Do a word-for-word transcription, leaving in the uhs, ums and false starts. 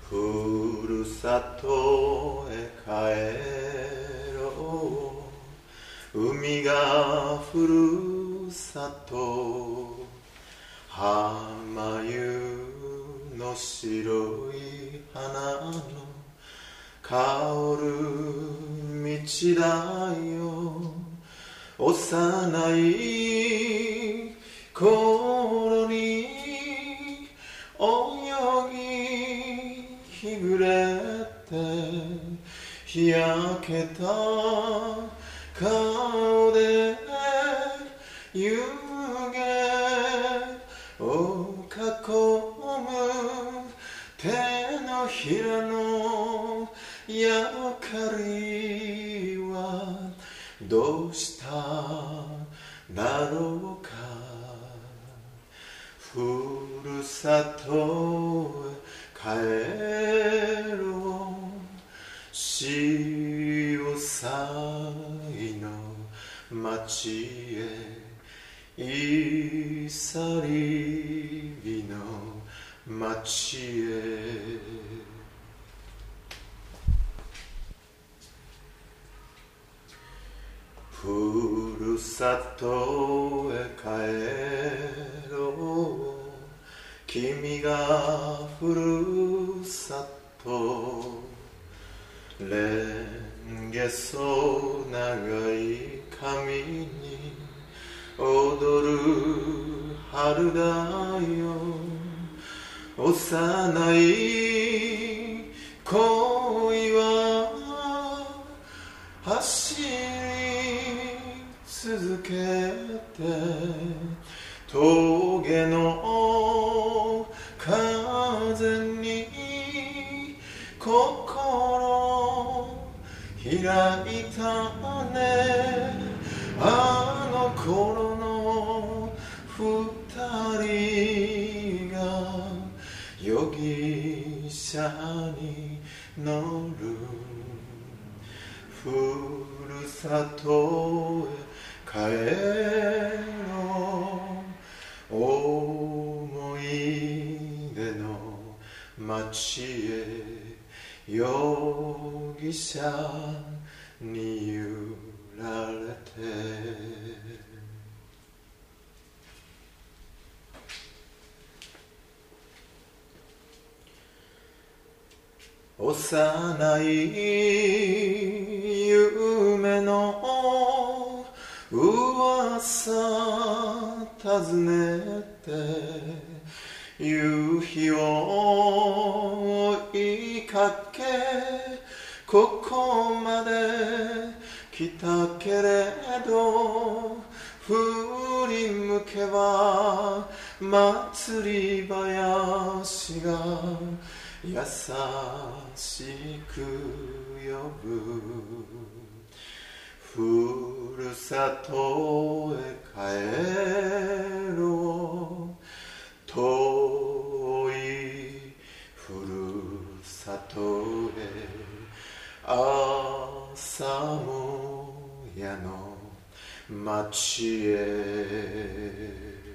ふるさとへ帰ろう。海がふるさと、浜湯の白い花の香る道だよ。幼い頃に泳ぎ日暮れて日焼けた顔で湯気を囲む手のひらのヤドカリはどうしただろうか。ふるさとへ帰ろう。潮騒の町へいさりびの町へ。ふるさとへ帰ろう。君がふるさと、レンゲソ長い髪に踊る春だよ。幼い恋は走り続けて峠の風に心開いたね。あの頃の二人が容疑者に乗る。ふるさとへ帰ろう。思い出の街へ容疑者に揺られて。幼い夢の噂尋ねて夕日を追いかけここまで来たけれど、振り向けば祭り林が優しく呼ぶ。ふるさとへ帰ろう。遠いふるさとへ朝もやの町へ。